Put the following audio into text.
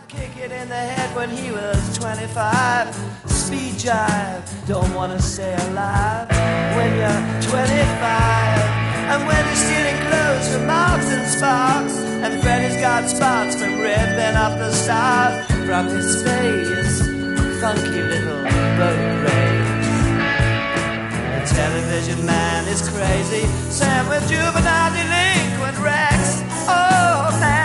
Kick it in the head when he was 25. Speed jive, don't wanna stay alive when you're 25. And when you're stealing clothes from Marks and Sparks, and Freddy's got spots from ripping up the stars from his face, funky little boat race. The television man is crazy, Sam with juvenile delinquent Rex. Oh man,